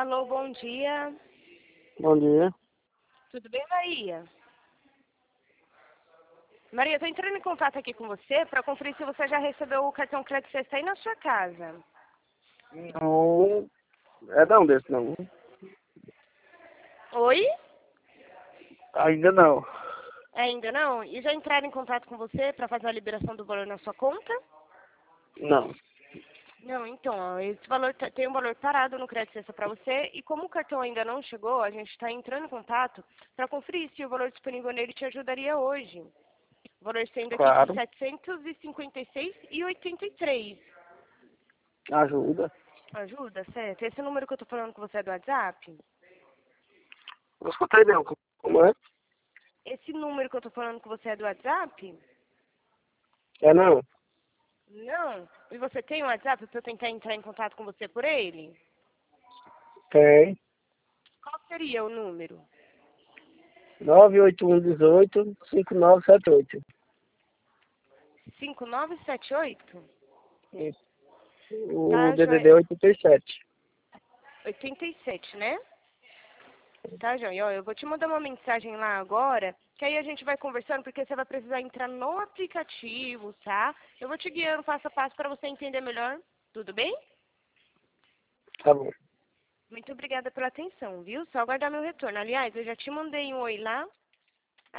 Alô, bom dia. Bom dia. Tudo bem, Maria? Maria, eu tô entrando em contato aqui com você para conferir se você já recebeu o cartão crédito Sexta aí na sua casa. Não é não desse não. Oi? Ainda não. Ainda não? E já entraram em contato com você para fazer a liberação do valor na sua conta? Não. Não, então, ó, esse valor tem um valor parado no crédito Sexta para você e como o cartão ainda não chegou, a gente está entrando em contato para conferir se o valor disponível nele te ajudaria hoje. O valor sendo aqui de Claro. 756,83. Ajuda. Ajuda, certo? Esse número que eu tô falando com você é do WhatsApp? Não escutei não. Como é? Esse número que eu tô falando com você é do WhatsApp? É não. Não. E você tem o WhatsApp para eu tentar entrar em contato com você por ele? Tem. Qual seria o número? 98118-5978. 5978? Isso. O Tá, DDD joia. 87. 87, né? Tá, joia. Ó, eu vou te mandar uma mensagem lá agora, que aí a gente vai conversando, porque você vai precisar entrar no aplicativo, tá? Eu vou te guiando passo a passo para você entender melhor. Tudo bem? Tá bom. Muito obrigada pela atenção, viu? Só aguardar meu retorno. Aliás, eu já te mandei um oi lá.